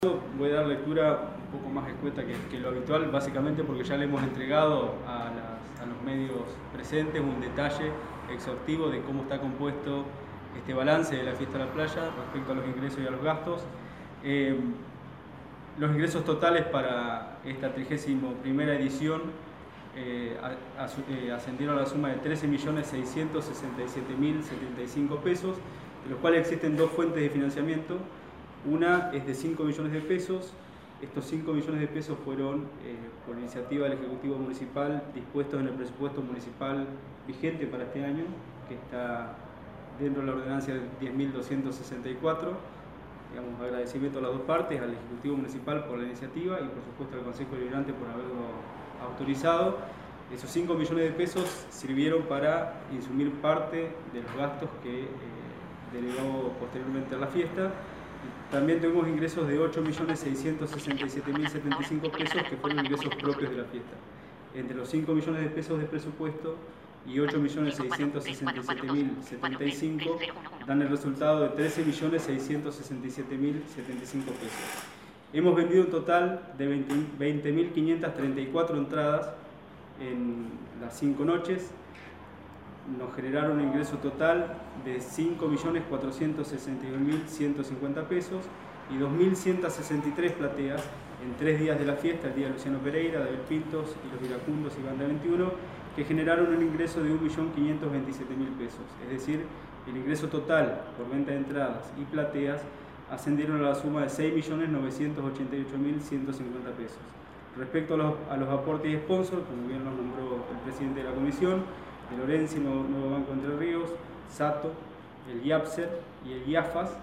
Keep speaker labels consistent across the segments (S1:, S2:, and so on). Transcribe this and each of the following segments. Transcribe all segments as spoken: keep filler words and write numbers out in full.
S1: Voy a dar lectura un poco más escueta que, que lo habitual, básicamente porque ya le hemos entregado a, las, a los medios presentes un detalle exhaustivo de cómo está compuesto este balance de la Fiesta de la Playa respecto a los ingresos y a los gastos. Eh, los ingresos totales para esta trigésima primera edición eh, a, a, eh, ascendieron a la suma de trece millones seiscientos sesenta y siete mil setenta y cinco pesos, de los cuales existen dos fuentes de financiamiento. Una es de cinco millones de pesos. Estos cinco millones de pesos fueron, eh, por iniciativa del Ejecutivo Municipal, dispuestos en el presupuesto municipal vigente para este año, que está dentro de la ordenanza diez mil doscientos sesenta y cuatro. Digamos, agradecimiento a las dos partes, al Ejecutivo Municipal por la iniciativa y por supuesto al Consejo Deliberante por haberlo autorizado. Esos cinco millones de pesos sirvieron para insumir parte de los gastos que eh, delegó posteriormente a la fiesta. También tuvimos ingresos de ocho millones seiscientos sesenta y siete mil setenta y cinco pesos, que fueron ingresos propios de la fiesta. Entre los cinco millones de pesos de presupuesto y ocho millones seiscientos sesenta y siete mil setenta y cinco dan el resultado de trece millones seiscientos sesenta y siete mil setenta y cinco pesos. Hemos vendido un total de veinte mil quinientas treinta y cuatro entradas en las cinco noches. Nos generaron un ingreso total de cinco millones cuatrocientos sesenta y un mil ciento cincuenta pesos y dos mil ciento sesenta y tres plateas en tres días de la fiesta, el día de Luciano Pereira, de Abel Pintos y los Iracundos y Banda veintiuno, que generaron un ingreso de un millón quinientos veintisiete mil pesos. Es decir, el ingreso total por venta de entradas y plateas ascendieron a la suma de seis millones novecientos ochenta y ocho mil ciento cincuenta pesos. Respecto a los, a los aportes y sponsors, como bien los nombró el presidente de la comisión, de Lorenzi, Nuevo, Nuevo Banco Entre Ríos, Sato, el IAPSER y el IAFAS,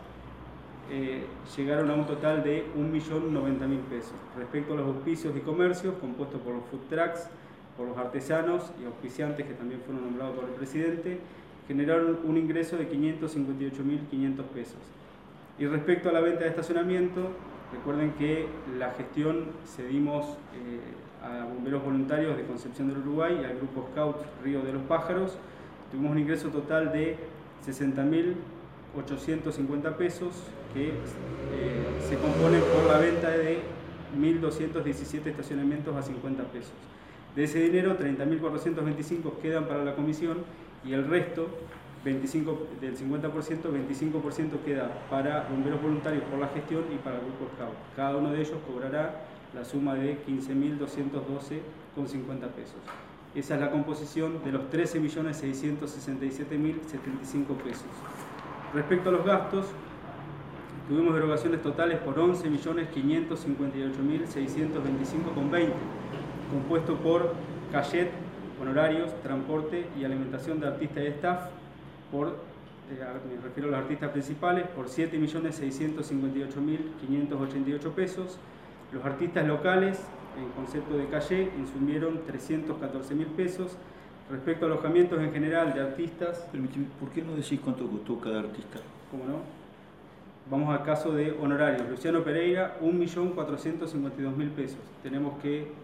S1: eh, llegaron a un total de un millón noventa mil pesos. Respecto a los auspicios y comercios, compuestos por los food trucks, por los artesanos y auspiciantes que también fueron nombrados por el presidente, generaron un ingreso de quinientos cincuenta y ocho mil quinientos pesos. Y respecto a la venta de estacionamiento, recuerden que la gestión cedimos eh, a bomberos voluntarios de Concepción del Uruguay y al grupo Scout Río de los Pájaros. Tuvimos un ingreso total de sesenta mil ochocientos cincuenta pesos que eh, se componen por la venta de mil doscientos diecisiete estacionamientos a cincuenta pesos. De ese dinero, treinta mil cuatrocientos veinticinco quedan para la comisión y el resto, veinticinco, del cincuenta por ciento, veinticinco por ciento queda para bomberos voluntarios por la gestión y para el grupo Scout. Cada uno de ellos cobrará la suma de quince mil doscientos doce con cincuenta pesos. Esa es la composición de los trece millones seiscientos sesenta y siete mil setenta y cinco pesos. Respecto a los gastos, tuvimos erogaciones totales por once millones quinientos cincuenta y ocho mil seiscientos veinticinco con veinte, compuesto por cachet, honorarios, transporte y alimentación de artistas y staff, por, eh, me refiero a los artistas principales, por siete millones seiscientos cincuenta y ocho mil quinientos ochenta y ocho pesos. Los artistas locales, en concepto de calle, insumieron trescientos catorce mil pesos. Respecto a alojamientos en general de artistas...
S2: Permíteme, ¿por qué no decís cuánto costó cada artista?
S1: ¿Cómo no? Vamos al caso de honorarios. Luciano Pereira, un millón cuatrocientos cincuenta y dos mil pesos. Tenemos que eh,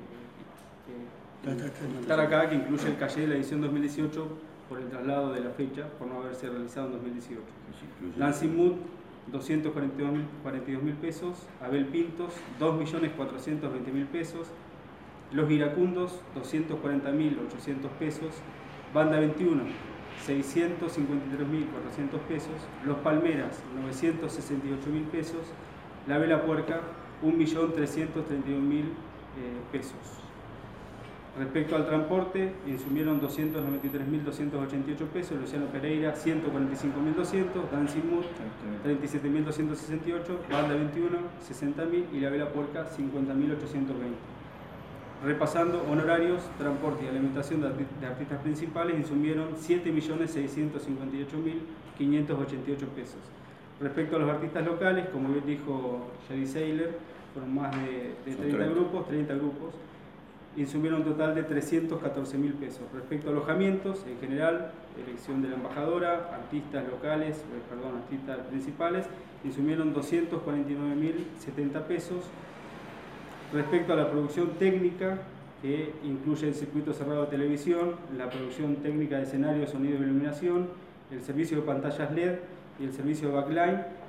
S1: eh, comentar acá que incluye el calle de la edición dos mil dieciocho por el traslado de la fecha, por no haberse realizado en dos mil dieciocho. Dancing Mood, doscientos cuarenta y dos mil pesos. Abel Pintos, dos millones cuatrocientos veinte mil pesos. Los Iracundos, doscientos cuarenta mil ochocientos pesos. Banda veintiuno, seiscientos cincuenta y tres mil cuatrocientos pesos. Los Palmeras, novecientos sesenta y ocho mil pesos. La Vela Puerca, un millón trescientos treinta y un mil pesos. Respecto al transporte, insumieron doscientos noventa y tres mil doscientos ochenta y ocho pesos, Luciano Pereira ciento cuarenta y cinco mil doscientos, Dancing Mood treinta y siete mil doscientos sesenta y ocho, Banda veintiuno sesenta mil y La Vela Puerca cincuenta mil ochocientos veinte. Repasando, honorarios, transporte y alimentación de, arti de artistas principales insumieron siete millones seiscientos cincuenta y ocho mil quinientos ochenta y ocho pesos. Respecto a los artistas locales, como bien dijo Jerry Saylor, fueron más de, de treinta grupos, treinta grupos, insumieron un total de trescientos catorce mil pesos. Respecto a alojamientos, en general, elección de la embajadora, artistas locales, eh, perdón, artistas principales, insumieron doscientos cuarenta y nueve mil setenta pesos. Respecto a la producción técnica, que incluye el circuito cerrado de televisión, la producción técnica de escenario, sonido y iluminación, el servicio de pantallas L E D y el servicio de backline,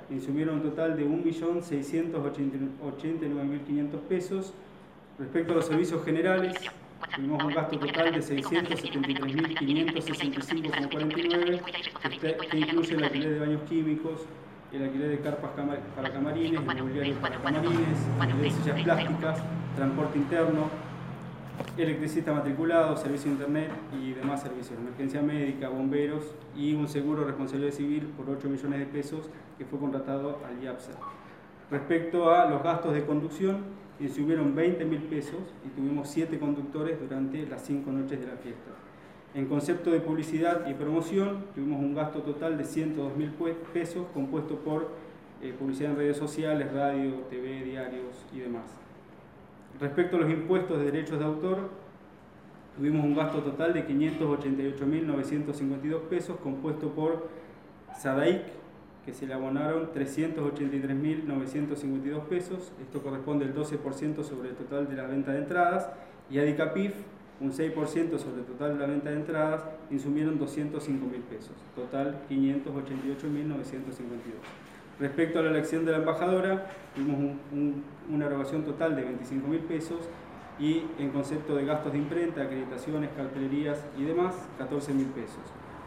S1: insumieron un total de un millón seiscientos ochenta y nueve mil quinientos pesos. Respecto a los servicios generales, tuvimos un gasto total de seiscientos setenta y tres mil quinientos sesenta y cinco coma cuarenta y nueve, que, que incluye el alquiler de baños químicos, el alquiler de carpas para camarines, el mobiliario para camarines, alquiler de sillas plásticas, transporte interno, electricista matriculado, servicio de internet y demás servicios, emergencia médica, bomberos y un seguro de responsabilidad civil por ocho millones de pesos que fue contratado al IAPSA. Respecto a los gastos de conducción, insumieron veinte mil pesos y tuvimos siete conductores durante las cinco noches de la fiesta. En concepto de publicidad y promoción, tuvimos un gasto total de ciento dos mil pesos compuesto por eh, publicidad en redes sociales, radio, T V, diarios y demás. Respecto a los impuestos de derechos de autor, tuvimos un gasto total de quinientos ochenta y ocho mil novecientos cincuenta y dos pesos compuesto por SADAIC, que se le abonaron trescientos ochenta y tres mil novecientos cincuenta y dos pesos, esto corresponde al doce por ciento sobre el total de la venta de entradas, y ADICAPIF, un seis por ciento sobre el total de la venta de entradas, insumieron doscientos cinco mil pesos, total quinientos ochenta y ocho mil novecientos cincuenta y dos. Respecto a la elección de la embajadora, tuvimos un, un, una erogación total de veinticinco mil pesos y en concepto de gastos de imprenta, acreditaciones, cartelerías y demás, catorce mil pesos.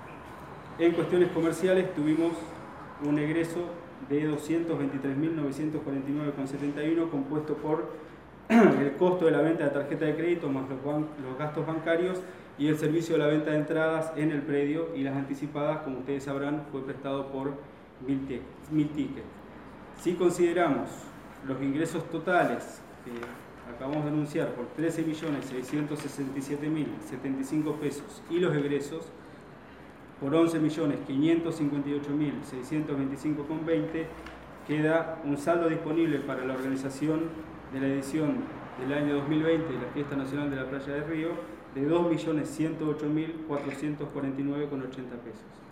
S1: En cuestiones comerciales tuvimos un egreso de doscientos veintitrés mil novecientos cuarenta y nueve coma setenta y uno compuesto por el costo de la venta de tarjeta de crédito más los, los gastos bancarios y el servicio de la venta de entradas en el predio, y las anticipadas, como ustedes sabrán, fue prestado por Mil Tickets. Si consideramos los ingresos totales que acabamos de anunciar por trece millones seiscientos sesenta y siete mil setenta y cinco pesos y los egresos por once millones quinientos cincuenta y ocho mil seiscientos veinticinco coma veinte, queda un saldo disponible para la organización de la edición del año dos mil veinte de la Fiesta Nacional de la Playa del Río de dos millones ciento ocho mil cuatrocientos cuarenta y nueve coma ochenta pesos.